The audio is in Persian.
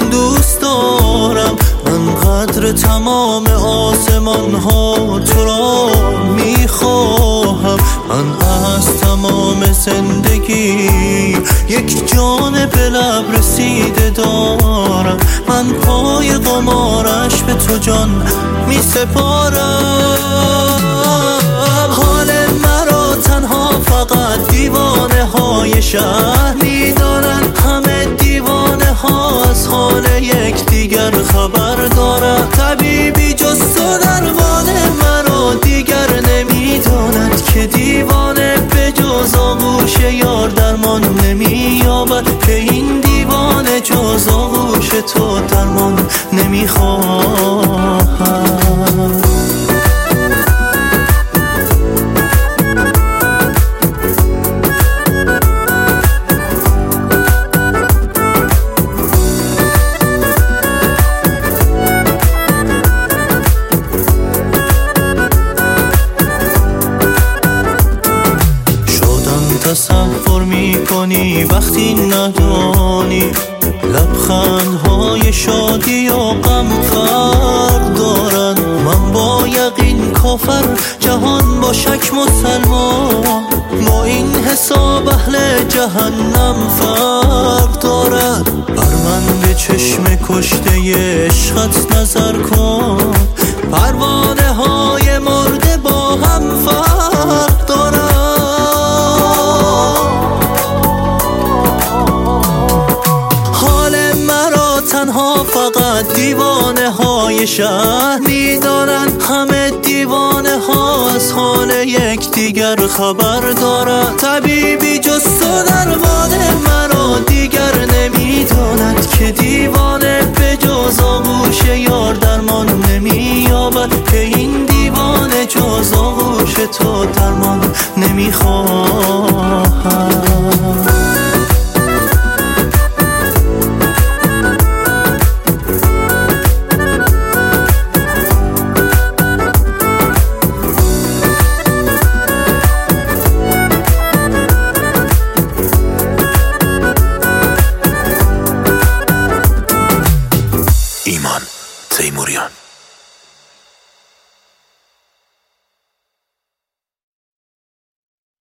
دوست دارم، من قدر تمام آسمان ها تو را میخواهم. من از تمام زندگی یک جان به لب رسیده دارم، من پای قمارش به تو جان میسپارم. حال مرا تنها فقط دیوانه های شهر میدانن، همه دیوانه ها از حال یک دیگر خبر دارد. طبیبی جز تو درمان مرا دیگر نمیداند، که دیوانه به جز آغوش یار درمان نمییابد، که این دیوانه جز آغوش تو درمان نمیخواهد. تصور میکنی وقتی ندانی، لبخندهای شادی و غم فرق دارن. من با یقین کافر، جهان با شک مسلمان، با این حساب اهل جهنم فرق دارد. بر من به چشم کشته عشقت نظر کن، پروانه های مرده با هم فرق دارد. تنها فقط دیوانه های شهر میدانن، همه دیوانه ها از حال یک دیگر خبر دارد. طبیبی جز تو درمان مرا دیگر